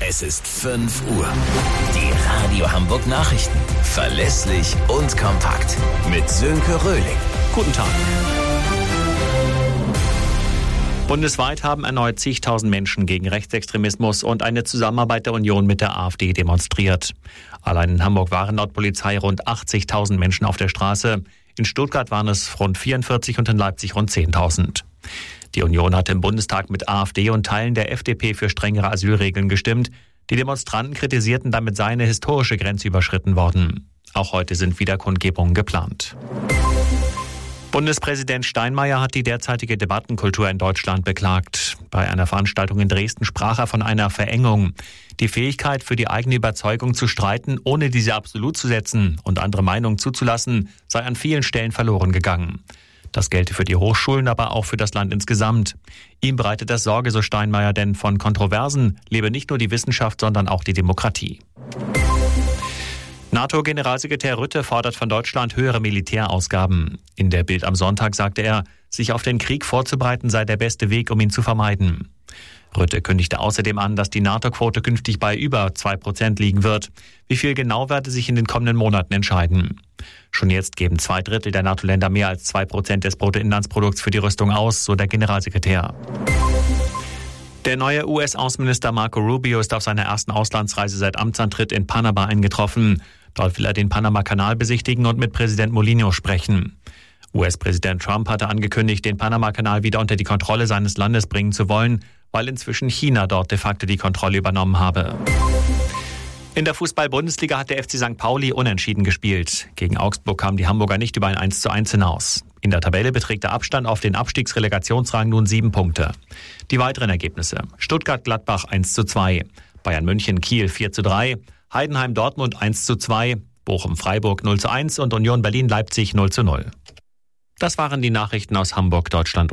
Es ist 5 Uhr. Die Radio Hamburg Nachrichten. Verlässlich und kompakt. Mit Sönke Röhling. Guten Tag. Bundesweit haben erneut zigtausend Menschen gegen Rechtsextremismus und eine Zusammenarbeit der Union mit der AfD demonstriert. Allein in Hamburg waren laut Polizei rund 80.000 Menschen auf der Straße. In Stuttgart waren es rund 44 und in Leipzig rund 10.000. Die Union hat im Bundestag mit AfD und Teilen der FDP für strengere Asylregeln gestimmt. Die Demonstranten kritisierten, damit sei eine historische Grenze überschritten worden. Auch heute sind wieder Kundgebungen geplant. Bundespräsident Steinmeier hat die derzeitige Debattenkultur in Deutschland beklagt. Bei einer Veranstaltung in Dresden sprach er von einer Verengung. Die Fähigkeit, für die eigene Überzeugung zu streiten, ohne diese absolut zu setzen und andere Meinungen zuzulassen, sei an vielen Stellen verloren gegangen. Das gelte für die Hochschulen, aber auch für das Land insgesamt. Ihm bereitet das Sorge, so Steinmeier, denn von Kontroversen lebe nicht nur die Wissenschaft, sondern auch die Demokratie. NATO-Generalsekretär Rutte fordert von Deutschland höhere Militärausgaben. In der Bild am Sonntag sagte er, sich auf den Krieg vorzubereiten sei der beste Weg, um ihn zu vermeiden. Rutte kündigte außerdem an, dass die NATO-Quote künftig bei über 2% liegen wird. Wie viel genau werde sich in den kommenden Monaten entscheiden. Schon jetzt geben 2/3 der NATO-Länder mehr als 2% des Bruttoinlandsprodukts für die Rüstung aus, so der Generalsekretär. Der neue US-Außenminister Marco Rubio ist auf seiner ersten Auslandsreise seit Amtsantritt in Panama eingetroffen. Dort will er den Panama-Kanal besichtigen und mit Präsident Molinho sprechen. US-Präsident Trump hatte angekündigt, den Panama-Kanal wieder unter die Kontrolle seines Landes bringen zu wollen, weil inzwischen China dort de facto die Kontrolle übernommen habe. In der Fußball-Bundesliga hat der FC St. Pauli unentschieden gespielt. Gegen Augsburg kamen die Hamburger nicht über ein 1:1 hinaus. In der Tabelle beträgt der Abstand auf den Abstiegsrelegationsrang nun 7 Punkte. Die weiteren Ergebnisse: Stuttgart-Gladbach 1:2, Bayern-München-Kiel 4:3, Heidenheim-Dortmund 1:2, Bochum-Freiburg 0:1 und Union Berlin-Leipzig 0:0. Das waren die Nachrichten aus Hamburg, Deutschland